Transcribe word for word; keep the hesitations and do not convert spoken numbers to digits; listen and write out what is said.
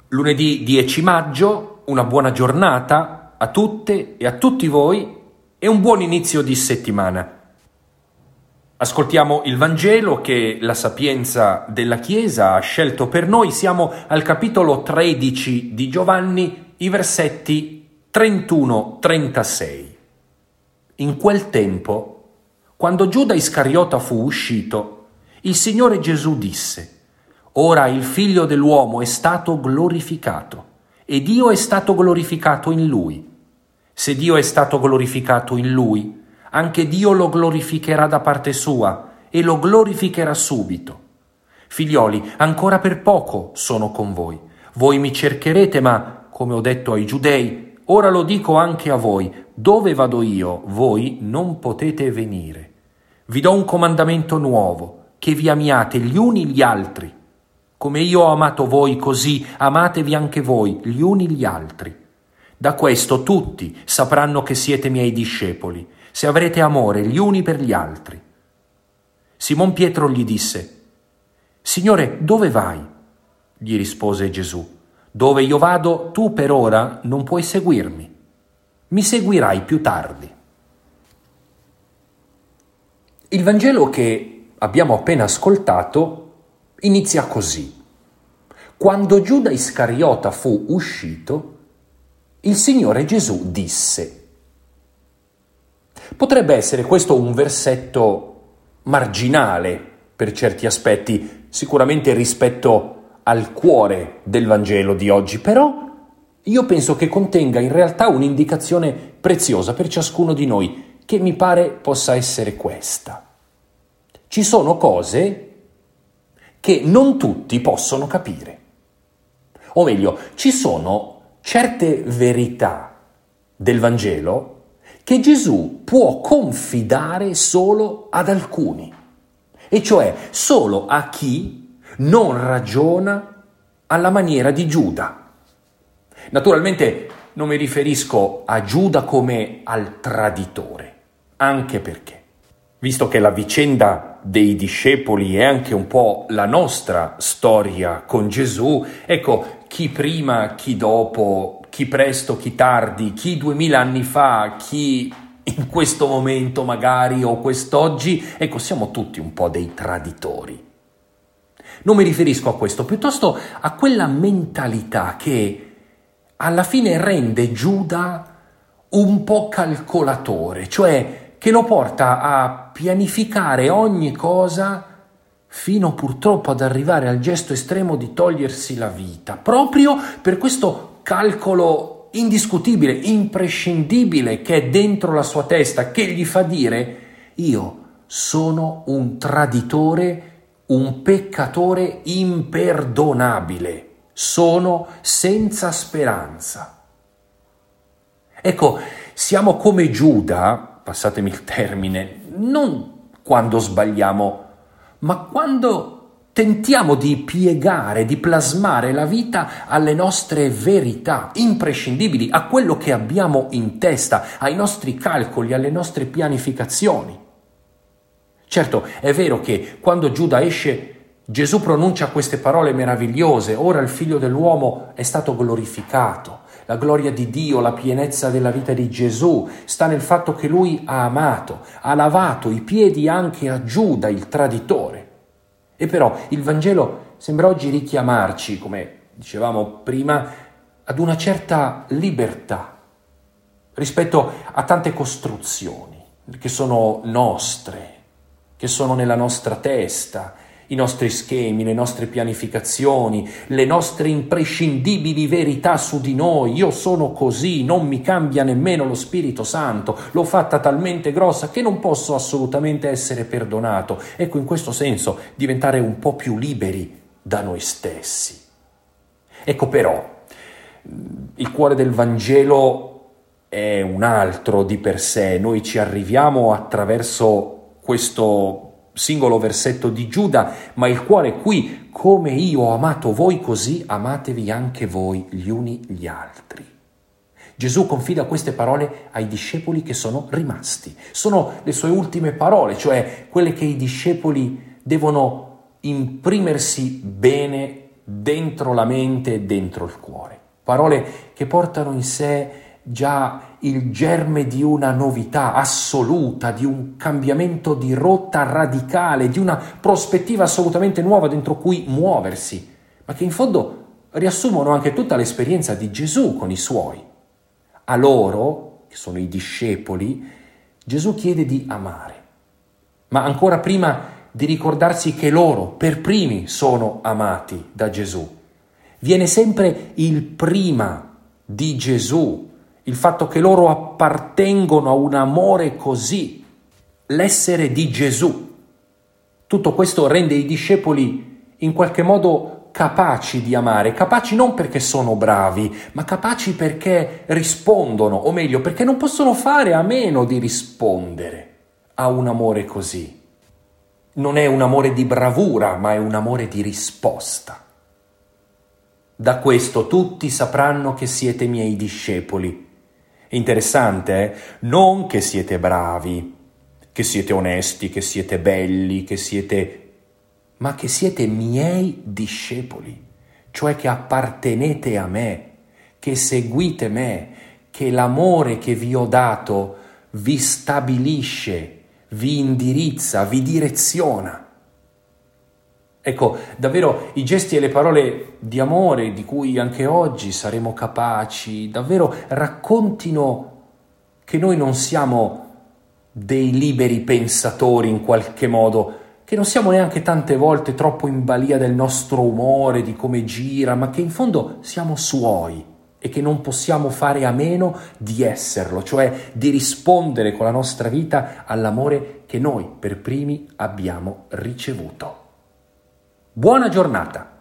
Lunedì dieci maggio, una buona giornata a tutte e a tutti voi e un buon inizio di settimana. Ascoltiamo il Vangelo che la sapienza della Chiesa ha scelto per noi. Siamo al capitolo tredici di Giovanni, i versetti trentuno trentasei. In quel tempo, quando Giuda Iscariota fu uscito, il Signore Gesù disse: «Ora il Figlio dell'uomo è stato glorificato e Dio è stato glorificato in Lui. Se Dio è stato glorificato in Lui, anche Dio lo glorificherà da parte sua e lo glorificherà subito. Figlioli, ancora per poco sono con voi. Voi mi cercherete, ma, come ho detto ai Giudei, ora lo dico anche a voi: dove vado io, voi non potete venire. Vi do un comandamento nuovo, che vi amiate gli uni gli altri. Come io ho amato voi, così amatevi anche voi gli uni gli altri. Da questo tutti sapranno che siete miei discepoli, se avrete amore gli uni per gli altri». Simon Pietro gli disse: «Signore, dove vai?» Gli rispose Gesù: «Dove io vado, tu per ora non puoi seguirmi. Mi seguirai più tardi». Il Vangelo che abbiamo appena ascoltato inizia così: quando Giuda Iscariota fu uscito, il Signore Gesù disse. Potrebbe essere questo un versetto marginale per certi aspetti, sicuramente rispetto al cuore del Vangelo di oggi, però io penso che contenga in realtà un'indicazione preziosa per ciascuno di noi, che mi pare possa essere questa. Ci sono cose che non tutti possono capire. O meglio, ci sono certe verità del Vangelo che Gesù può confidare solo ad alcuni, e cioè solo a chi non ragiona alla maniera di Giuda. Naturalmente non mi riferisco a Giuda come al traditore, anche perché, visto che la vicenda dei discepoli è anche un po' la nostra storia con Gesù, ecco, chi prima, chi dopo, chi presto, chi tardi, chi duemila anni fa, chi in questo momento magari o quest'oggi, ecco, siamo tutti un po' dei traditori. Non mi riferisco a questo, piuttosto a quella mentalità che alla fine rende Giuda un po' calcolatore, cioè che lo porta a pianificare ogni cosa fino purtroppo ad arrivare al gesto estremo di togliersi la vita, proprio per questo calcolo indiscutibile, imprescindibile che è dentro la sua testa, che gli fa dire: io sono un traditore, un peccatore imperdonabile, sono senza speranza. Ecco, siamo come Giuda, passatemi il termine, non quando sbagliamo, ma quando tentiamo di piegare, di plasmare la vita alle nostre verità imprescindibili, a quello che abbiamo in testa, ai nostri calcoli, alle nostre pianificazioni. Certo, è vero che quando Giuda esce, Gesù pronuncia queste parole meravigliose: ora il Figlio dell'uomo è stato glorificato. La gloria di Dio, la pienezza della vita di Gesù sta nel fatto che Lui ha amato, ha lavato i piedi anche a Giuda, il traditore. E però il Vangelo sembra oggi richiamarci, come dicevamo prima, ad una certa libertà rispetto a tante costruzioni che sono nostre, che sono nella nostra testa, i nostri schemi, le nostre pianificazioni, le nostre imprescindibili verità su di noi. Io sono così, non mi cambia nemmeno lo Spirito Santo, l'ho fatta talmente grossa che non posso assolutamente essere perdonato. Ecco, in questo senso, diventare un po' più liberi da noi stessi. Ecco però, il cuore del Vangelo è un altro di per sé. Noi ci arriviamo attraverso questo singolo versetto di Giuda, ma il cuore qui: come io ho amato voi, così amatevi anche voi gli uni gli altri. Gesù confida queste parole ai discepoli che sono rimasti. Sono le sue ultime parole, cioè quelle che i discepoli devono imprimersi bene dentro la mente e dentro il cuore. Parole che portano in sé già il germe di una novità assoluta, di un cambiamento di rotta radicale, di una prospettiva assolutamente nuova dentro cui muoversi, ma che in fondo riassumono anche tutta l'esperienza di Gesù con i suoi. A loro, che sono i discepoli, Gesù chiede di amare, ma ancora prima di ricordarsi che loro per primi sono amati da Gesù. Viene sempre il prima di Gesù, il fatto che loro appartengono a un amore così, l'essere di Gesù. Tutto questo rende i discepoli in qualche modo capaci di amare, capaci non perché sono bravi, ma capaci perché rispondono, o meglio, perché non possono fare a meno di rispondere a un amore così. Non è un amore di bravura, ma è un amore di risposta. Da questo tutti sapranno che siete miei discepoli. È interessante, eh? Non che siete bravi, che siete onesti, che siete belli, che siete... ma che siete miei discepoli, cioè che appartenete a me, che seguite me, che l'amore che vi ho dato vi stabilisce, vi indirizza, vi direziona. Ecco, davvero i gesti e le parole di amore di cui anche oggi saremo capaci, davvero raccontino che noi non siamo dei liberi pensatori in qualche modo, che non siamo neanche tante volte troppo in balia del nostro umore, di come gira, ma che in fondo siamo suoi e che non possiamo fare a meno di esserlo, cioè di rispondere con la nostra vita all'amore che noi per primi abbiamo ricevuto. Buona giornata!